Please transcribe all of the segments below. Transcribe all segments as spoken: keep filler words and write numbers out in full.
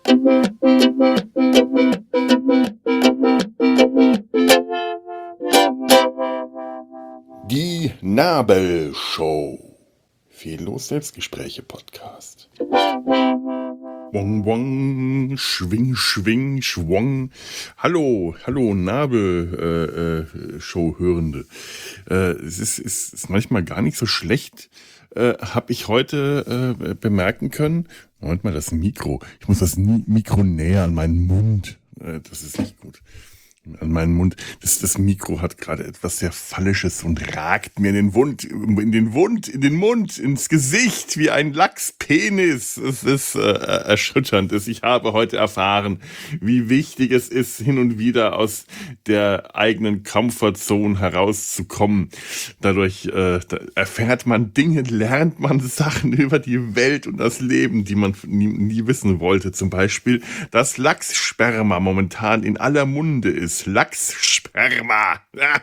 Die Nabelshow. Fehllos Selbstgespräche-Podcast. Wong, wong, schwing, schwing, schwong. Hallo, hallo, Nabel-Show-Hörende. Äh, äh, es ist, ist, ist manchmal gar nicht so schlecht, äh, habe ich heute äh, bemerken können. Moment mal, das Mikro. Ich muss das Mikro näher an meinen Mund. Äh, das ist nicht gut. An meinen Mund. Das, das Mikro hat gerade etwas sehr Phallisches und ragt mir in den Mund, in den Mund, in den Mund, ins Gesicht wie ein Lachspenis. Es ist äh, erschütternd. Ich habe heute erfahren, wie wichtig es ist, hin und wieder aus der eigenen Comfortzone herauszukommen. Dadurch äh, da erfährt man Dinge, lernt man Sachen über die Welt und das Leben, die man nie, nie wissen wollte. Zum Beispiel, dass Lachssperma momentan in aller Munde ist. Lachssperma.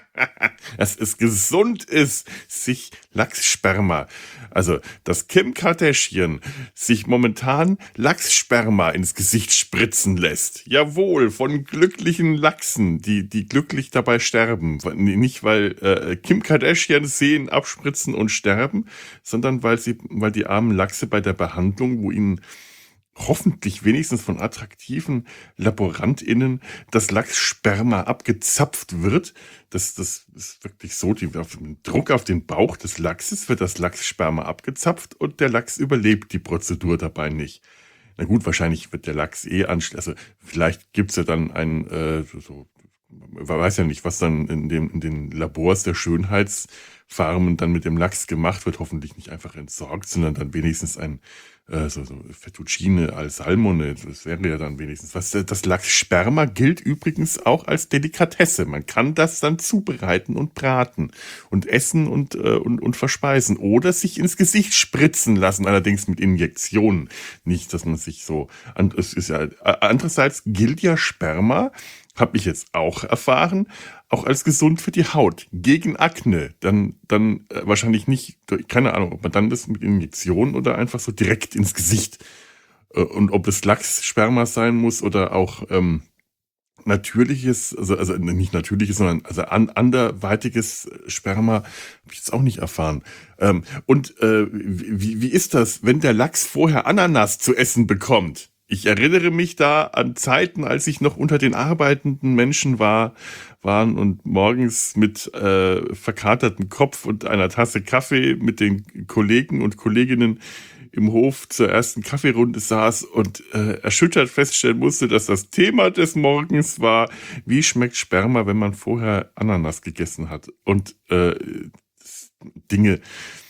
Dass es gesund ist, sich Lachssperma, also dass Kim Kardashian sich momentan Lachssperma ins Gesicht spritzen lässt. Jawohl, von glücklichen Lachsen, die die glücklich dabei sterben. Nicht, weil äh, Kim Kardashian Seen abspritzen und sterben, sondern weil sie, weil die armen Lachse bei der Behandlung, wo ihnen hoffentlich wenigstens von attraktiven LaborantInnen das Lachssperma abgezapft wird. Das, das ist wirklich so, die, auf den Druck auf den Bauch des Lachses wird das Lachssperma abgezapft und der Lachs überlebt die Prozedur dabei nicht. Na gut, wahrscheinlich wird der Lachs eh anschließen. Also vielleicht gibt's ja dann ein, äh, so, man weiß ja nicht, was dann in, dem, in den Labors der Schönheitsfarmen dann mit dem Lachs gemacht wird. Hoffentlich nicht einfach entsorgt, sondern dann wenigstens ein äh, so, so Fettuccine al Salmone. Das wäre ja dann wenigstens was. Das Lachssperma gilt übrigens auch als Delikatesse. Man kann das dann zubereiten und braten und essen und, äh, und, und verspeisen oder sich ins Gesicht spritzen lassen, allerdings mit Injektionen. Nicht, dass man sich so, es ist ja, andererseits gilt ja Sperma, habe ich jetzt auch erfahren, auch als gesund für die Haut. Gegen Akne, dann, dann äh, wahrscheinlich nicht, keine Ahnung, ob man dann das mit Injektionen oder einfach so direkt ins Gesicht. Äh, und ob es Lachssperma sein muss oder auch ähm, natürliches, also, also nicht natürliches, sondern also an, anderweitiges Sperma, habe ich jetzt auch nicht erfahren. Ähm, und äh, wie, wie ist das, wenn der Lachs vorher Ananas zu essen bekommt? Ich erinnere mich da an Zeiten, als ich noch unter den arbeitenden Menschen war, waren und morgens mit äh, verkatertem Kopf und einer Tasse Kaffee mit den Kollegen und Kolleginnen im Hof zur ersten Kaffeerunde saß und äh, erschüttert feststellen musste, dass das Thema des Morgens war, wie schmeckt Sperma, wenn man vorher Ananas gegessen hat. Und äh, Dinge,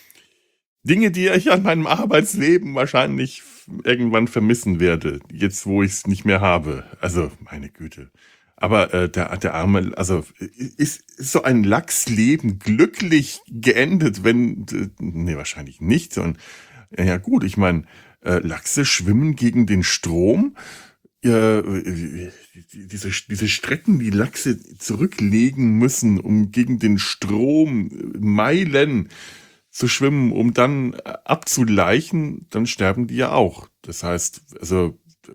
Dinge, die ich an meinem Arbeitsleben wahrscheinlich irgendwann vermissen werde, jetzt wo ich es nicht mehr habe. Also, meine Güte. Aber äh, der, der arme, also ist, ist so ein Lachsleben glücklich geendet, wenn, äh, nee, wahrscheinlich nicht. Und, ja gut, ich meine, äh, Lachse schwimmen gegen den Strom. Ja, diese, diese Strecken, die Lachse zurücklegen müssen, um gegen den Strom Meilen zu schwimmen, um dann abzuleichen, dann sterben die ja auch. Das heißt, also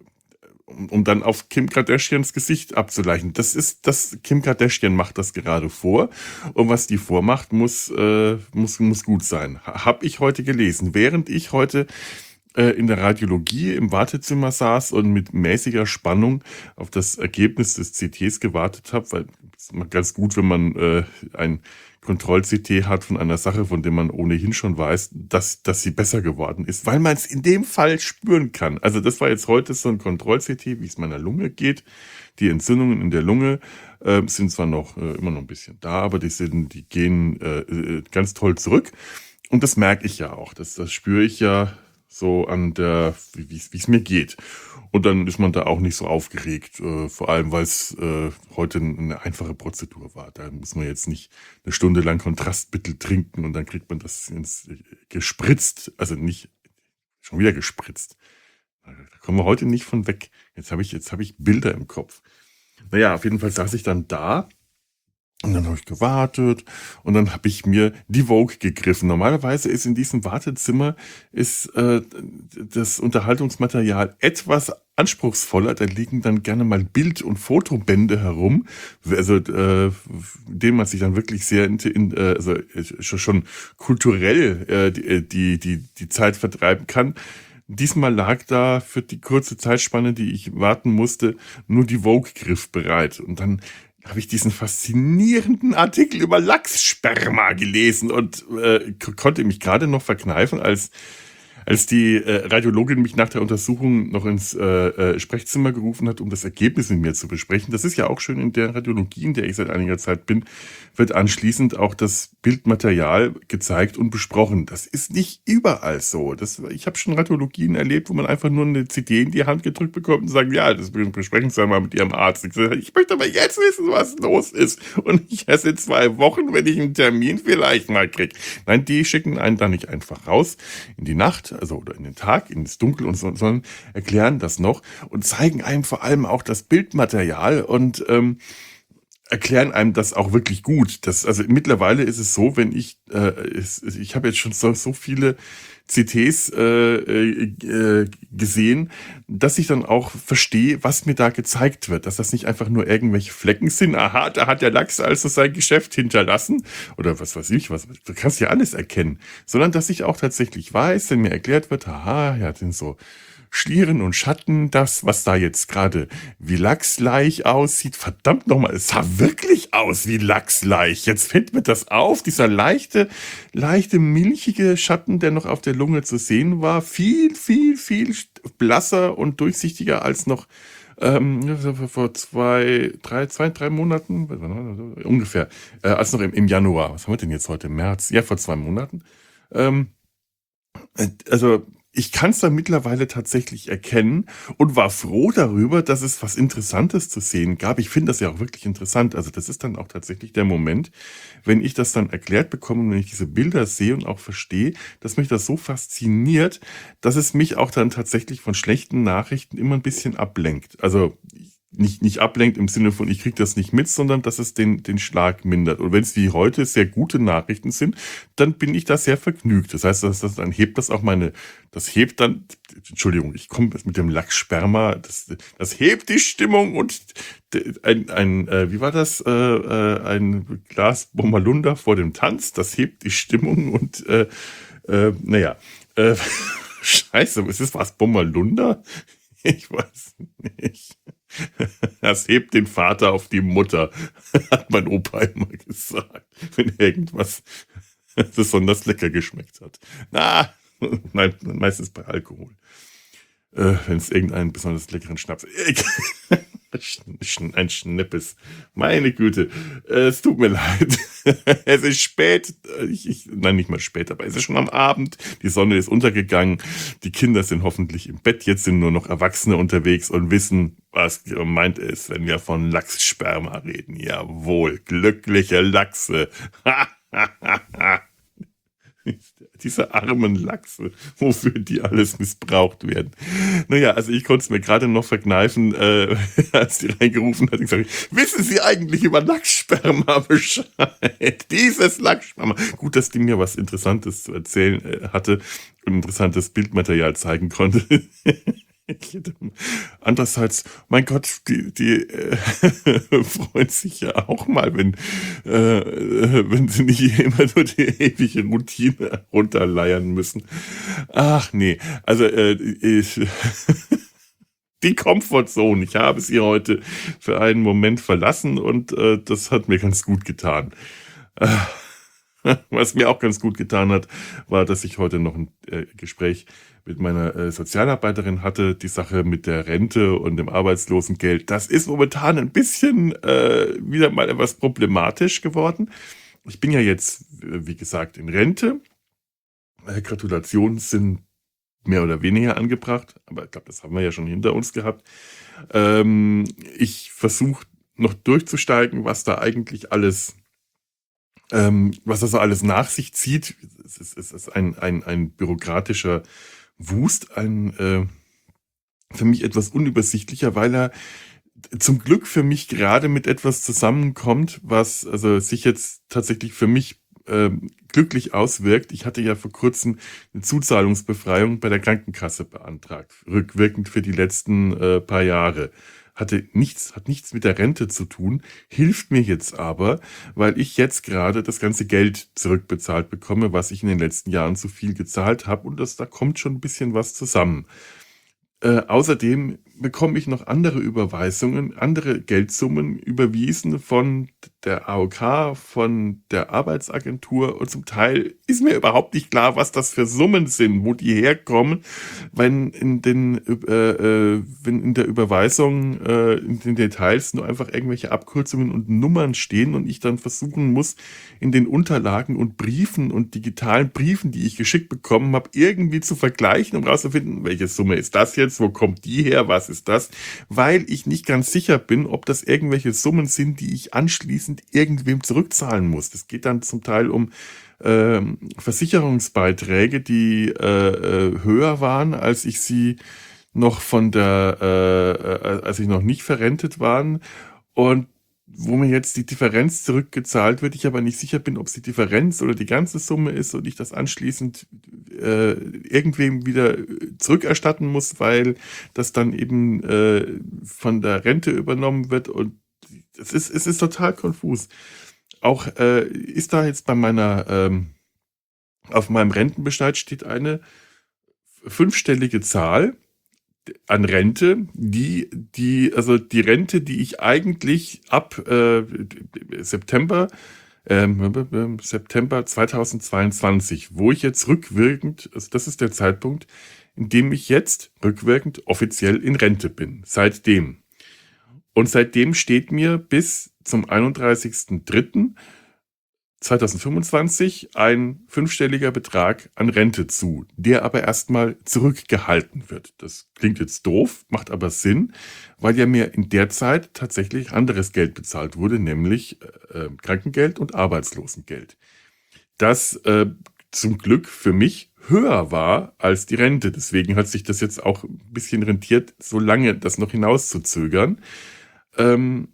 um, um dann auf Kim Kardashians Gesicht abzuleichen. Das ist das, Kim Kardashian macht das gerade vor und was die vormacht, muss äh, muss muss gut sein. Hab ich heute gelesen, während ich heute äh, in der Radiologie im Wartezimmer saß und mit mäßiger Spannung auf das Ergebnis des C Ts gewartet habe, weil es ist immer ganz gut, wenn man äh, ein Kontroll-C T hat von einer Sache, von der man ohnehin schon weiß, dass, dass sie besser geworden ist, weil man es in dem Fall spüren kann. Also das war jetzt heute so ein Kontroll-C T, wie es meiner Lunge geht. Die Entzündungen in der Lunge äh, sind zwar noch äh, immer noch ein bisschen da, aber die sind, die gehen äh, ganz toll zurück. Und das merke ich ja auch. Das, das spüre ich ja so an der, wie es mir geht. Und dann ist man da auch nicht so aufgeregt, äh, vor allem weil es äh, heute eine einfache Prozedur war. Da muss man jetzt nicht eine Stunde lang Kontrastmittel trinken und dann kriegt man das ins, äh, gespritzt, also nicht schon wieder gespritzt. Da kommen wir heute nicht von weg. Jetzt habe ich, jetzt habe ich Bilder im Kopf. Naja, auf jeden Fall saß ich dann da. Und dann habe ich gewartet und dann habe ich mir die Vogue gegriffen. Normalerweise ist in diesem Wartezimmer ist äh, das Unterhaltungsmaterial etwas anspruchsvoller, da liegen dann gerne mal Bild- und Fotobände herum, also äh, denen man sich dann wirklich sehr in, in, äh, also äh, schon, schon kulturell äh, die, die, die, die Zeit vertreiben kann. Diesmal lag da für die kurze Zeitspanne, die ich warten musste, nur die Vogue griffbereit. Und dann habe ich diesen faszinierenden Artikel über Lachssperma gelesen und äh, k- konnte mich gerade noch verkneifen, als als die äh, Radiologin mich nach der Untersuchung noch ins äh, äh, Sprechzimmer gerufen hat, um das Ergebnis mit mir zu besprechen. Das ist ja auch schön in der Radiologie, in der ich seit einiger Zeit bin, wird anschließend auch das Bildmaterial gezeigt und besprochen. Das ist nicht überall so. Das, ich habe schon Radiologien erlebt, wo man einfach nur eine C D in die Hand gedrückt bekommt und sagt, ja, das besprechen Sie mal mit Ihrem Arzt. Ich, sage, ich möchte aber jetzt wissen, was los ist. Und nicht erst in zwei Wochen, wenn ich einen Termin vielleicht mal kriege. Nein, die schicken einen da nicht einfach raus in die Nacht, also oder in den Tag, ins Dunkel und so, sondern erklären das noch und zeigen einem vor allem auch das Bildmaterial und ähm, erklären einem das auch wirklich gut. Das, also mittlerweile ist es so, wenn ich, äh, es, ich habe jetzt schon so, so viele C Ts äh, äh, gesehen, dass ich dann auch verstehe, was mir da gezeigt wird. Dass das nicht einfach nur irgendwelche Flecken sind. Aha, da hat der Lachs also sein Geschäft hinterlassen. Oder was weiß ich, was, du kannst ja alles erkennen. Sondern dass ich auch tatsächlich weiß, wenn mir erklärt wird, aha, ja, sind so Schlieren und Schatten, das, was da jetzt gerade wie Lachsleich aussieht, verdammt nochmal, es sah wirklich aus wie Lachsleich. Jetzt fällt mir das auf, dieser leichte, leichte, milchige Schatten, der noch auf der Lunge zu sehen war, viel, viel, viel blasser und durchsichtiger als noch ähm, vor zwei, drei, zwei, drei Monaten, ungefähr, äh, als noch im, im Januar. Was haben wir denn jetzt heute? März? Ja, vor zwei Monaten. Ähm, also ich kann es da mittlerweile tatsächlich erkennen und war froh darüber, dass es was Interessantes zu sehen gab. Ich finde das ja auch wirklich interessant. Also das ist dann auch tatsächlich der Moment, wenn ich das dann erklärt bekomme und wenn ich diese Bilder sehe und auch verstehe, dass mich das so fasziniert, dass es mich auch dann tatsächlich von schlechten Nachrichten immer ein bisschen ablenkt. Also nicht, nicht ablenkt im Sinne von, ich kriege das nicht mit, sondern dass es den, den Schlag mindert. Und wenn es wie heute sehr gute Nachrichten sind, dann bin ich da sehr vergnügt. Das heißt, dass das, dann hebt das auch meine, das hebt dann, Entschuldigung, ich komme mit dem Lachssperma, das, das hebt die Stimmung und ein, ein äh, wie war das, äh, äh, ein Glas Bommerlunder vor dem Tanz, das hebt die Stimmung und, äh, äh, naja, äh, scheiße, ist das was, Bommerlunder? Ich weiß nicht. Das hebt den Vater auf die Mutter, hat mein Opa immer gesagt, wenn irgendwas besonders lecker geschmeckt hat. Na, nein, meistens bei Alkohol. Äh, wenn es irgendeinen besonders leckeren Schnaps. Ein Schnippes. Meine Güte. Äh, es tut mir leid. Es ist spät. Ich, ich, nein, nicht mal spät, aber es ist schon am Abend. Die Sonne ist untergegangen. Die Kinder sind hoffentlich im Bett. Jetzt sind nur noch Erwachsene unterwegs und wissen, was gemeint ist, wenn wir von Lachssperma reden. Jawohl, glückliche Lachse. Diese armen Lachse, wofür die alles missbraucht werden. Naja, also ich konnte es mir gerade noch verkneifen, äh, als die reingerufen hat. Ich sage, wissen Sie eigentlich über Lachssperma Bescheid? Dieses Lachssperma. Gut, dass die mir was Interessantes zu erzählen äh, hatte und interessantes Bildmaterial zeigen konnte. Andererseits, mein Gott, die, die äh, freuen sich ja auch mal, wenn, äh, wenn sie nicht immer nur die ewige Routine runterleiern müssen. Ach nee, also äh, ich, die Comfortzone, ich habe sie heute für einen Moment verlassen und äh, das hat mir ganz gut getan. Äh, Was mir auch ganz gut getan hat, war, dass ich heute noch ein äh, Gespräch mit meiner äh, Sozialarbeiterin hatte. Die Sache mit der Rente und dem Arbeitslosengeld, das ist momentan ein bisschen äh, wieder mal etwas problematisch geworden. Ich bin ja jetzt, äh, wie gesagt, in Rente. Äh, Gratulationen sind mehr oder weniger angebracht, aber ich glaube, das haben wir ja schon hinter uns gehabt. Ähm, ich versuche noch durchzusteigen, was da eigentlich alles ähm, was das so alles nach sich zieht. Es ist, es ist ein, ein, ein bürokratischer Wust, ein äh, für mich etwas unübersichtlicher, weil er zum Glück für mich gerade mit etwas zusammenkommt, was also sich jetzt tatsächlich für mich ähm, glücklich auswirkt. Ich hatte ja vor kurzem eine Zuzahlungsbefreiung bei der Krankenkasse beantragt, rückwirkend für die letzten äh, paar Jahre. Hatte nichts, hat nichts mit der Rente zu tun, hilft mir jetzt aber, weil ich jetzt gerade das ganze Geld zurückbezahlt bekomme, was ich in den letzten Jahren zu viel gezahlt habe, und das, da kommt schon ein bisschen was zusammen. Äh, außerdem bekomme ich noch andere Überweisungen, andere Geldsummen überwiesen von der A O K, von der Arbeitsagentur, und zum Teil ist mir überhaupt nicht klar, was das für Summen sind, wo die herkommen, wenn in den äh, äh, wenn in der Überweisung äh, in den Details nur einfach irgendwelche Abkürzungen und Nummern stehen und ich dann versuchen muss, in den Unterlagen und Briefen und digitalen Briefen, die ich geschickt bekommen habe, irgendwie zu vergleichen, um rauszufinden, welche Summe ist das jetzt, wo kommt die her, was ist das, weil ich nicht ganz sicher bin, ob das irgendwelche Summen sind, die ich anschließend irgendwem zurückzahlen muss. Das geht dann zum Teil um ähm, Versicherungsbeiträge, die äh, äh, höher waren, als ich sie noch von der, äh, äh, als ich noch nicht verrentet waren, und wo mir jetzt die Differenz zurückgezahlt wird, ich aber nicht sicher bin, ob es die Differenz oder die ganze Summe ist und ich das anschließend äh, irgendwem wieder zurückerstatten muss, weil das dann eben äh, von der Rente übernommen wird, und es ist, es ist total konfus. Auch äh, ist da jetzt bei meiner, ähm, auf meinem Rentenbescheid steht eine fünfstellige Zahl an Rente, die, die, also die Rente, die ich eigentlich ab äh, September, ähm, September zweitausendzweiundzwanzig, wo ich jetzt rückwirkend, also das ist der Zeitpunkt, in dem ich jetzt rückwirkend offiziell in Rente bin, seitdem. Und seitdem steht mir bis zum einunddreißigsten dritten zweitausendfünfundzwanzig ein fünfstelliger Betrag an Rente zu, der aber erstmal zurückgehalten wird. Das klingt jetzt doof, macht aber Sinn, weil ja mir in der Zeit tatsächlich anderes Geld bezahlt wurde, nämlich äh, Krankengeld und Arbeitslosengeld. Das äh, zum Glück für mich höher war als die Rente. Deswegen hat sich das jetzt auch ein bisschen rentiert, so lange das noch hinauszuzögern. Ähm,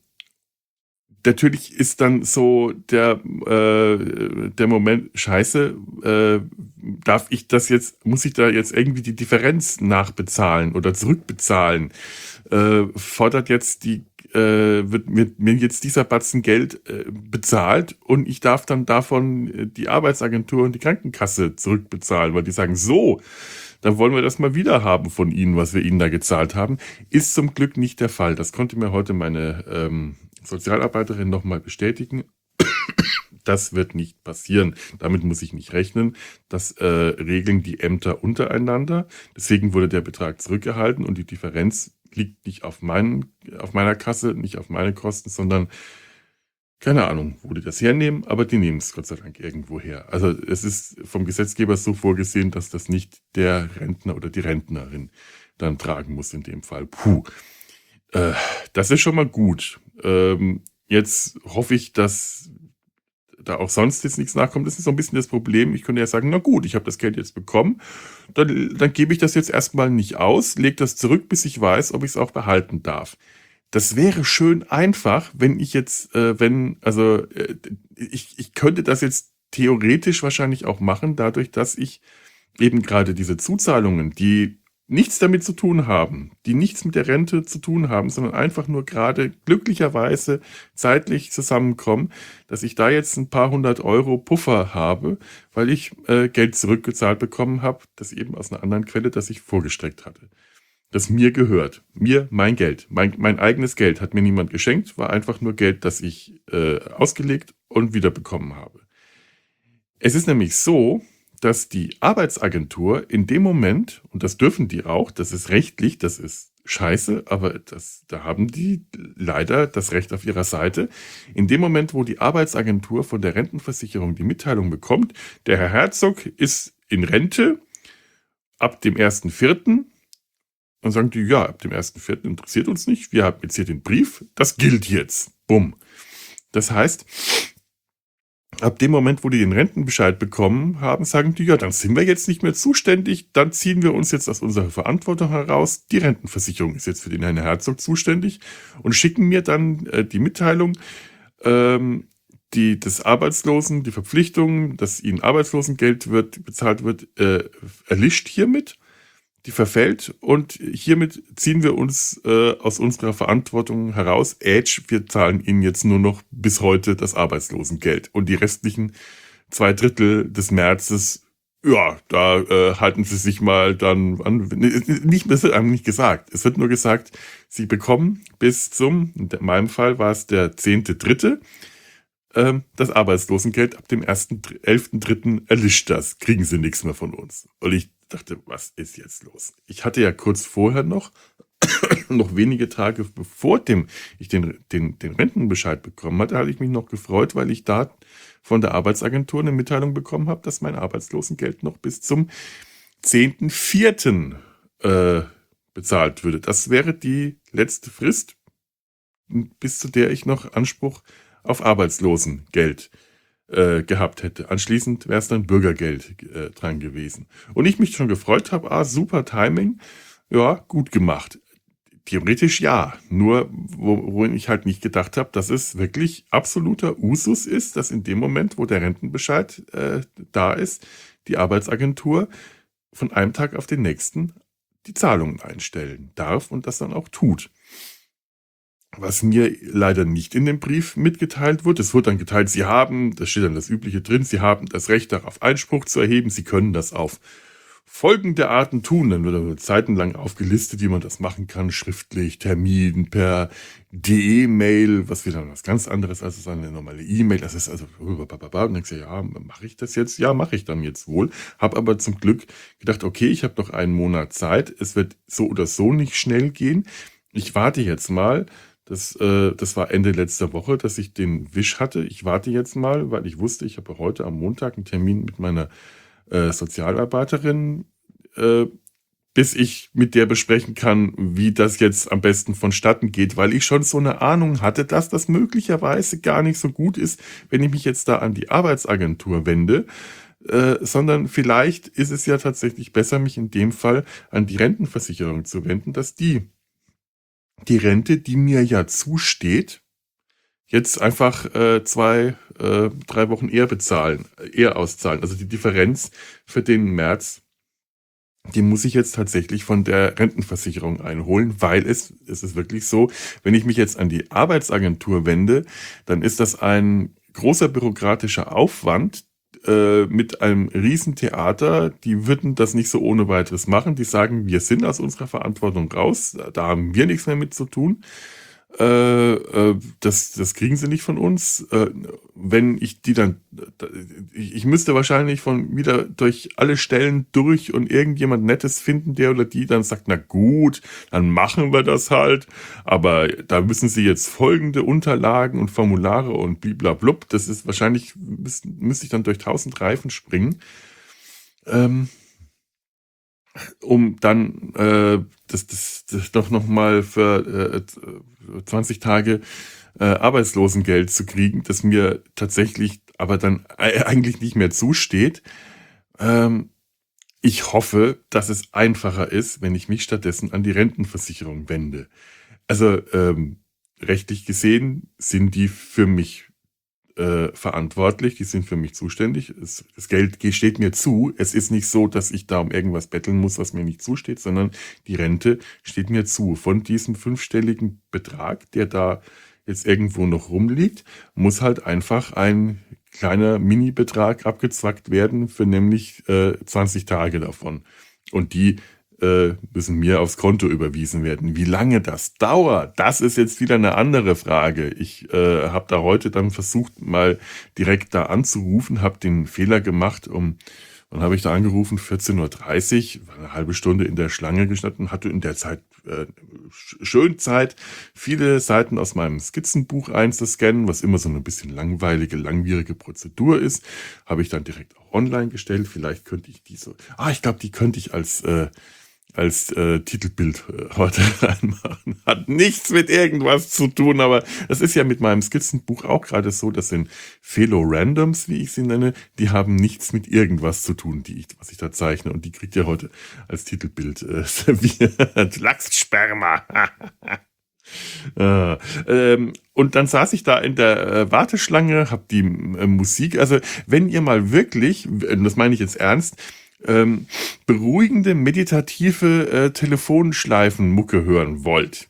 Natürlich ist dann so der, äh, der Moment, scheiße, äh, darf ich das jetzt, muss ich da jetzt irgendwie die Differenz nachbezahlen oder zurückbezahlen? Äh, fordert jetzt die, äh, wird mir, mir jetzt dieser Batzen Geld äh, bezahlt, und ich darf dann davon äh, die Arbeitsagentur und die Krankenkasse zurückbezahlen, weil die sagen, so, dann wollen wir das mal wieder haben von Ihnen, was wir Ihnen da gezahlt haben. Ist zum Glück nicht der Fall. Das konnte mir heute meine ähm, Sozialarbeiterin nochmal bestätigen. Das wird nicht passieren. Damit muss ich nicht rechnen. Das äh, regeln die Ämter untereinander. Deswegen wurde der Betrag zurückgehalten, und die Differenz liegt nicht auf, meinen, auf meiner Kasse, nicht auf meine Kosten, sondern keine Ahnung, wo die das hernehmen, aber die nehmen es Gott sei Dank irgendwo her. Also es ist vom Gesetzgeber so vorgesehen, dass das nicht der Rentner oder die Rentnerin dann tragen muss in dem Fall. Puh, äh, das ist schon mal gut. Ähm, jetzt hoffe ich, dass da auch sonst jetzt nichts nachkommt. Das ist so ein bisschen das Problem. Ich könnte ja sagen, na gut, ich habe das Geld jetzt bekommen, dann, dann gebe ich das jetzt erstmal nicht aus, lege das zurück, bis ich weiß, ob ich es auch behalten darf. Das wäre schön einfach, wenn ich jetzt, äh, wenn, also äh, ich, ich könnte das jetzt theoretisch wahrscheinlich auch machen, dadurch, dass ich eben gerade diese Zuzahlungen, die nichts damit zu tun haben, die nichts mit der Rente zu tun haben, sondern einfach nur gerade glücklicherweise zeitlich zusammenkommen, dass ich da jetzt ein paar hundert Euro Puffer habe, weil ich äh, Geld zurückgezahlt bekommen habe, das eben aus einer anderen Quelle, das ich vorgestreckt hatte. Das mir gehört. Mir, mein Geld. Mein, mein eigenes Geld hat mir niemand geschenkt, war einfach nur Geld, das ich äh, ausgelegt und wiederbekommen habe. Es ist nämlich so, dass die Arbeitsagentur in dem Moment, und das dürfen die auch, das ist rechtlich, das ist scheiße, aber das, da haben die leider das Recht auf ihrer Seite. In dem Moment, wo die Arbeitsagentur von der Rentenversicherung die Mitteilung bekommt, der Herr Herzog ist in Rente ab dem ersten vierten, dann sagen die, ja, ab dem ersten vierten interessiert uns nicht, wir haben jetzt hier den Brief, das gilt jetzt. Bumm. Das heißt, ab dem Moment, wo die den Rentenbescheid bekommen haben, sagen die, ja, dann sind wir jetzt nicht mehr zuständig, dann ziehen wir uns jetzt aus unserer Verantwortung heraus, die Rentenversicherung ist jetzt für den Herrn Herzog zuständig, und schicken mir dann äh, die Mitteilung, ähm, die des Arbeitslosen, die Verpflichtung, dass ihnen Arbeitslosengeld wird, bezahlt wird, äh, erlischt hiermit. Die verfällt und hiermit ziehen wir uns äh, aus unserer Verantwortung heraus. Ätsch, wir zahlen ihnen jetzt nur noch bis heute das Arbeitslosengeld. Und die restlichen zwei Drittel des Märzes, ja, da äh, halten sie sich mal dann an. Nicht, es wird einem nicht gesagt. Es wird nur gesagt, sie bekommen bis zum, in meinem Fall war es der zehnte dritte ähm, das Arbeitslosengeld. Ab dem ersten elften dritten erlischt das. Kriegen sie nichts mehr von uns. Und ich dachte, was ist jetzt los? Ich hatte ja kurz vorher noch, noch wenige Tage bevor dem, ich den, den, den Rentenbescheid bekommen hatte, hatte ich mich noch gefreut, weil ich da von der Arbeitsagentur eine Mitteilung bekommen habe, dass mein Arbeitslosengeld noch bis zum zehnten vierten Äh, bezahlt würde. Das wäre die letzte Frist, bis zu der ich noch Anspruch auf Arbeitslosengeld äh, gehabt hätte. Anschließend wäre es dann Bürgergeld äh, dran gewesen. Und ich mich schon gefreut habe, ah, super Timing, ja, gut gemacht. Theoretisch ja, nur wo, wohin ich halt nicht gedacht habe, dass es wirklich absoluter Usus ist, dass in dem Moment, wo der Rentenbescheid äh, da ist, die Arbeitsagentur von einem Tag auf den nächsten die Zahlungen einstellen darf und das dann auch tut. Was mir leider nicht in dem Brief mitgeteilt wird, es wird dann geteilt, Sie haben, da steht dann das Übliche drin, Sie haben das Recht darauf Einspruch zu erheben, Sie können das auf folgende Arten tun. Dann wird aber zeitenlang aufgelistet, wie man das machen kann, schriftlich, Termin, per D E-Mail, was wieder was ganz anderes als eine normale E-Mail. Das ist also, und dann denkst du, ja, mache ich das jetzt? Ja, mache ich dann jetzt wohl. Hab aber zum Glück gedacht, okay, ich habe noch einen Monat Zeit, es wird so oder so nicht schnell gehen. Ich warte jetzt mal. Das, äh, das war Ende letzter Woche, dass ich den Wisch hatte. Ich warte jetzt mal, weil ich wusste, ich habe heute am Montag einen Termin mit meiner äh, Sozialarbeiterin, äh, bis ich mit der besprechen kann, wie das jetzt am besten vonstatten geht, weil ich schon so eine Ahnung hatte, dass das möglicherweise gar nicht so gut ist, wenn ich mich jetzt da an die Arbeitsagentur wende, äh, sondern vielleicht ist es ja tatsächlich besser, mich in dem Fall an die Rentenversicherung zu wenden, dass die die Rente, die mir ja zusteht, jetzt einfach äh, zwei, äh, drei Wochen eher bezahlen, eher auszahlen. Also die Differenz für den März, die muss ich jetzt tatsächlich von der Rentenversicherung einholen, weil es, es ist wirklich so, wenn ich mich jetzt an die Arbeitsagentur wende, dann ist das ein großer bürokratischer Aufwand, äh, mit einem Riesentheater. Die würden das nicht so ohne weiteres machen. Die sagen, wir sind aus unserer Verantwortung raus, da haben wir nichts mehr mit zu tun. Äh, äh, das, das kriegen sie nicht von uns. Äh, wenn ich die dann, ich, ich müsste wahrscheinlich von wieder durch alle Stellen durch und irgendjemand Nettes finden, der oder die dann sagt, na gut, dann machen wir das halt. Aber da müssen sie jetzt folgende Unterlagen und Formulare und bliblablub. Das ist wahrscheinlich, müsste müsste ich dann durch tausend Reifen springen. Ähm, um dann äh, das, das, das doch nochmal für äh, zwanzig Tage äh, Arbeitslosengeld zu kriegen, das mir tatsächlich aber dann e- eigentlich nicht mehr zusteht. Ähm, ich hoffe, dass es einfacher ist, wenn ich mich stattdessen an die Rentenversicherung wende. Also ähm, rechtlich gesehen sind die für mich äh, verantwortlich, die sind für mich zuständig. Es, das Geld ge- steht mir zu. Es ist nicht so, dass ich da um irgendwas betteln muss, was mir nicht zusteht, sondern die Rente steht mir zu. Von diesem fünfstelligen Betrag, der da jetzt irgendwo noch rumliegt, muss halt einfach ein kleiner Mini-Betrag abgezwackt werden für nämlich äh, zwanzig Tage davon. Und die äh, müssen mir aufs Konto überwiesen werden. Wie lange das dauert, das ist jetzt wieder eine andere Frage. Ich äh, habe da heute dann versucht, mal direkt da anzurufen, habe den Fehler gemacht, um dann habe ich da angerufen, vierzehn Uhr dreißig, war eine halbe Stunde in der Schlange gestanden, hatte in der Zeit äh, schön Zeit, viele Seiten aus meinem Skizzenbuch einzuscannen, was immer so eine bisschen langweilige, langwierige Prozedur ist. Habe ich dann direkt auch online gestellt. Vielleicht könnte ich die so, ah, ich glaube, die könnte ich als äh, als äh, Titelbild äh, heute reinmachen. Hat nichts mit irgendwas zu tun, aber das ist ja mit meinem Skizzenbuch auch gerade so. Das sind Philo-Randoms, wie ich sie nenne. Die haben nichts mit irgendwas zu tun, die ich, was ich da zeichne. Und die kriegt ihr heute als Titelbild äh, serviert. Lachssperma. Äh, ähm, und dann saß ich da in der äh, Warteschlange, hab die äh, Musik, also wenn ihr mal wirklich, und das meine ich jetzt ernst, ähm, beruhigende, meditative äh, Telefonschleifen-Mucke hören wollt,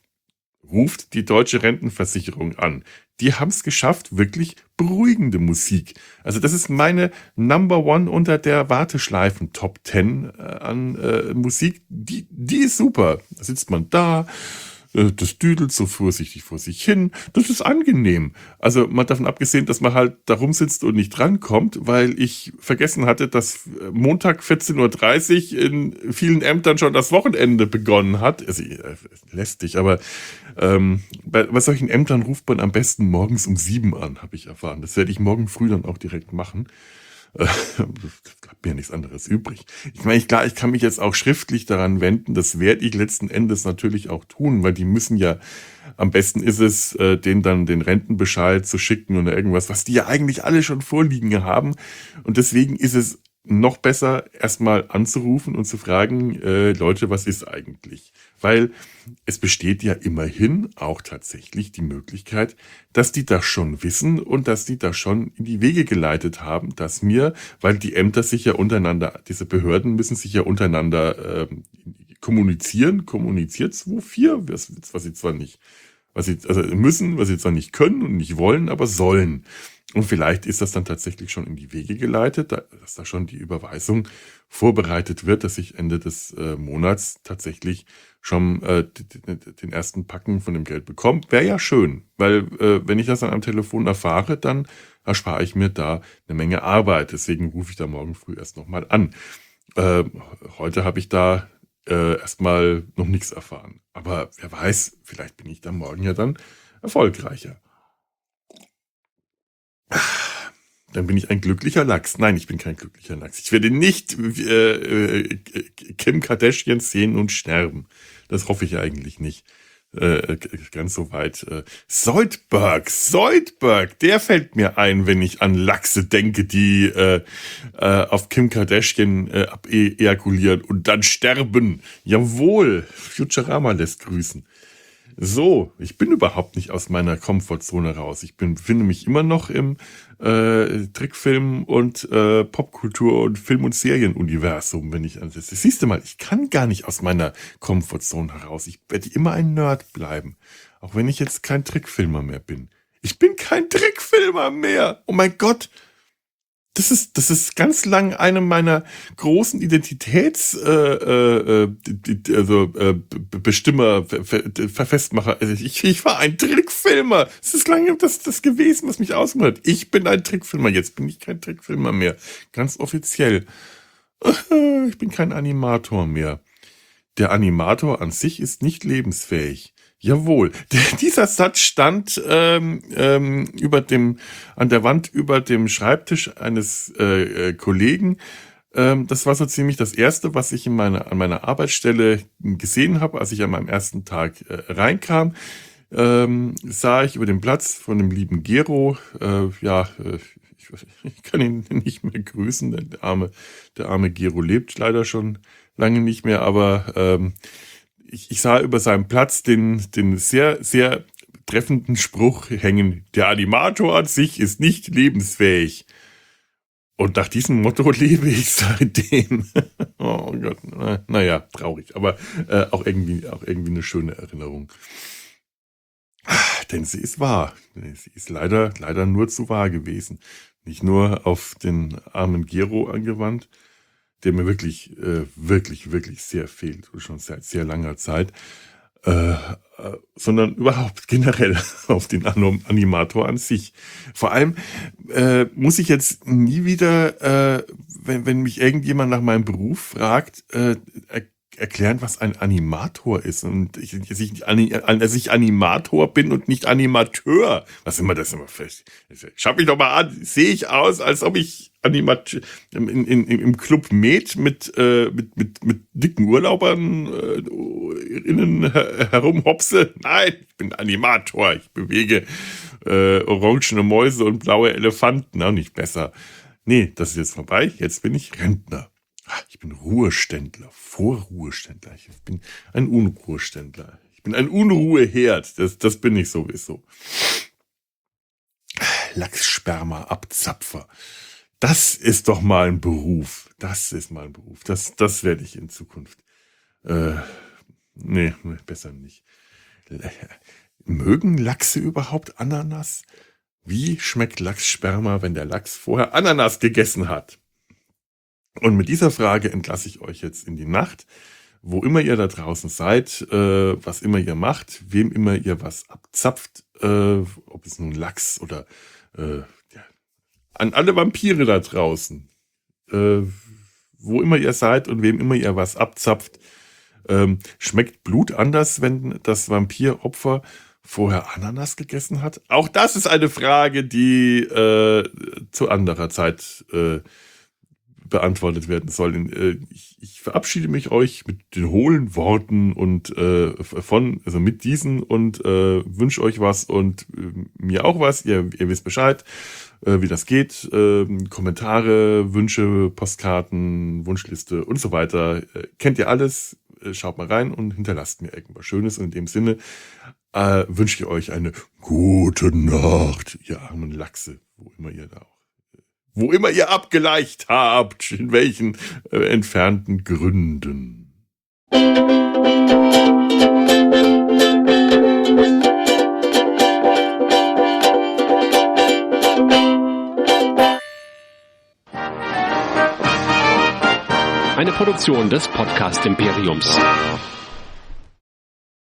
ruft die Deutsche Rentenversicherung an. Die haben es geschafft, wirklich beruhigende Musik. Also das ist meine Number One unter der Warteschleifen Top Ten äh, an äh, Musik. Die, die ist super. Da sitzt man da, äh, das düdelt so vorsichtig vor sich hin. Das ist angenehm. Also mal davon abgesehen, dass man halt da rumsitzt und nicht drankommt, weil ich vergessen hatte, dass äh, Montag vierzehn Uhr dreißig in vielen Ämtern schon das Wochenende begonnen hat. Also, äh, lästig, aber ähm, bei, bei solchen Ämtern ruft man am besten morgens um sieben an, habe ich erfahren. Das werde ich morgen früh dann auch direkt machen. Äh, Es bleibt mir nichts anderes übrig. Ich meine, ich, klar, ich kann mich jetzt auch schriftlich daran wenden. Das werde ich letzten Endes natürlich auch tun, weil die müssen ja, am besten ist es, äh, denen dann den Rentenbescheid zu schicken oder irgendwas, was die ja eigentlich alle schon vorliegen haben. Und deswegen ist es noch besser, erstmal anzurufen und zu fragen, äh, Leute, was ist eigentlich? Weil es besteht ja immerhin auch tatsächlich die Möglichkeit, dass die das schon wissen und dass die das schon in die Wege geleitet haben, dass mir, weil die Ämter sich ja untereinander, diese Behörden müssen sich ja untereinander ähm, kommunizieren, kommuniziert zwei vier, was, was sie zwar nicht, was sie also müssen, was sie zwar nicht können und nicht wollen, aber sollen. Und vielleicht ist das dann tatsächlich schon in die Wege geleitet, da- dass da schon die Überweisung vorbereitet wird, dass ich Ende des äh, Monats tatsächlich schon äh, d- d- den ersten Packen von dem Geld bekomme. Wäre ja schön, weil äh, wenn ich das dann am Telefon erfahre, dann erspare ich mir da eine Menge Arbeit. Deswegen rufe ich da morgen früh erst nochmal an. Äh, Heute habe ich da äh, erstmal noch nichts erfahren. Aber wer weiß, vielleicht bin ich da morgen ja dann erfolgreicher. Dann bin ich ein glücklicher Lachs. Nein, ich bin kein glücklicher Lachs. Ich werde nicht äh, äh, Kim Kardashian sehen und sterben. Das hoffe ich eigentlich nicht. Äh, ganz so weit. Äh, Zoidberg, Zoidberg, der fällt mir ein, wenn ich an Lachse denke, die äh, äh, auf Kim Kardashian äh, abejakulieren und dann sterben. Jawohl, Futurama lässt grüßen. So, ich bin überhaupt nicht aus meiner Komfortzone raus. Ich bin, befinde mich immer noch im äh, Trickfilm- und äh, Popkultur- und Film- und Serienuniversum, wenn ich an das. Siehst du mal, ich kann gar nicht aus meiner Komfortzone heraus. Ich werde immer ein Nerd bleiben. Auch wenn ich jetzt kein Trickfilmer mehr bin. Ich bin kein Trickfilmer mehr. Oh mein Gott. Das ist, das ist ganz lang eine meiner großen Identitäts, äh, äh, äh, also äh, Bestimmer, Ver, Ver, Festmacher. Also ich, ich war ein Trickfilmer. Es ist lange das, das gewesen, was mich ausmacht. Ich bin ein Trickfilmer. Jetzt bin ich kein Trickfilmer mehr. Ganz offiziell. Ich bin kein Animator mehr. Der Animator an sich ist nicht lebensfähig. Jawohl, der, dieser Satz stand ähm, ähm, über dem, an der Wand über dem Schreibtisch eines äh, äh, Kollegen. Ähm, das war so ziemlich das Erste, was ich in meiner, an meiner Arbeitsstelle gesehen habe, als ich an meinem ersten Tag äh, reinkam. Ähm, sah ich über den Platz von dem lieben Gero, äh, ja, äh, ich, ich kann ihn nicht mehr grüßen, denn der arme, der arme Gero lebt leider schon lange nicht mehr, aber ähm, ich, ich sah über seinem Platz den, den sehr, sehr treffenden Spruch hängen, der Animator an sich ist nicht lebensfähig. Und nach diesem Motto lebe ich seitdem. Oh Gott, na, naja, traurig, aber äh, auch irgendwie, auch irgendwie eine schöne Erinnerung. Denn sie ist wahr. Sie ist leider, leider nur zu wahr gewesen. Nicht nur auf den armen Gero angewandt, der mir wirklich, äh, wirklich, wirklich sehr fehlt, schon seit sehr langer Zeit, äh, äh, sondern überhaupt generell auf den Anom- Animator an sich. Vor allem äh, muss ich jetzt nie wieder, äh, wenn, wenn mich irgendjemand nach meinem Beruf fragt, äh, er, erklären, was ein Animator ist. Und ich, dass ich, Ani- dass ich Animator bin und nicht Animateur. Was immer das immer fest. Schau mich doch mal an, sehe ich aus, als ob ich Animat in, in, in, im Club Med mit, äh, mit, mit, mit dicken Urlaubern äh, innen her herumhopse. Nein, ich bin Animator. Ich bewege äh, orangene Mäuse und blaue Elefanten. Auch nicht besser. Nee, das ist jetzt vorbei. Jetzt bin ich Rentner. Ah, ich bin Ruheständler, Vorruheständler. Ich bin ein Unruheständler. Ich bin ein Unruheherd. Das, das bin ich sowieso. Lachssperma-Abzapfer. Das ist doch mal ein Beruf. Das ist mal ein Beruf. Das, das werde ich in Zukunft. Äh, nee, besser nicht. Mögen Lachse überhaupt Ananas? Wie schmeckt Lachssperma, wenn der Lachs vorher Ananas gegessen hat? Und mit dieser Frage entlasse ich euch jetzt in die Nacht. Wo immer ihr da draußen seid, äh, was immer ihr macht, wem immer ihr was abzapft, äh, ob es nun Lachs oder äh, ja, an alle Vampire da draußen, äh, wo immer ihr seid und wem immer ihr was abzapft, ähm, schmeckt Blut anders, wenn das Vampiropfer vorher Ananas gegessen hat? Auch das ist eine Frage, die äh, zu anderer Zeit äh, beantwortet werden soll. Äh, ich, ich verabschiede mich euch mit den hohlen Worten und äh, von, also mit diesen und äh, wünsche euch was und äh, mir auch was. Ihr, ihr wisst Bescheid, äh, wie das geht. Äh, Kommentare, Wünsche, Postkarten, Wunschliste und so weiter. Äh, kennt ihr alles? Äh, schaut mal rein und hinterlasst mir irgendwas Schönes. Und in dem Sinne äh, wünsche ich euch eine gute Nacht, ihr armen Lachse, wo immer ihr da auch Wo immer ihr abgeleicht habt, in welchen äh, entfernten Gründen. Eine Produktion des Podcast Imperiums.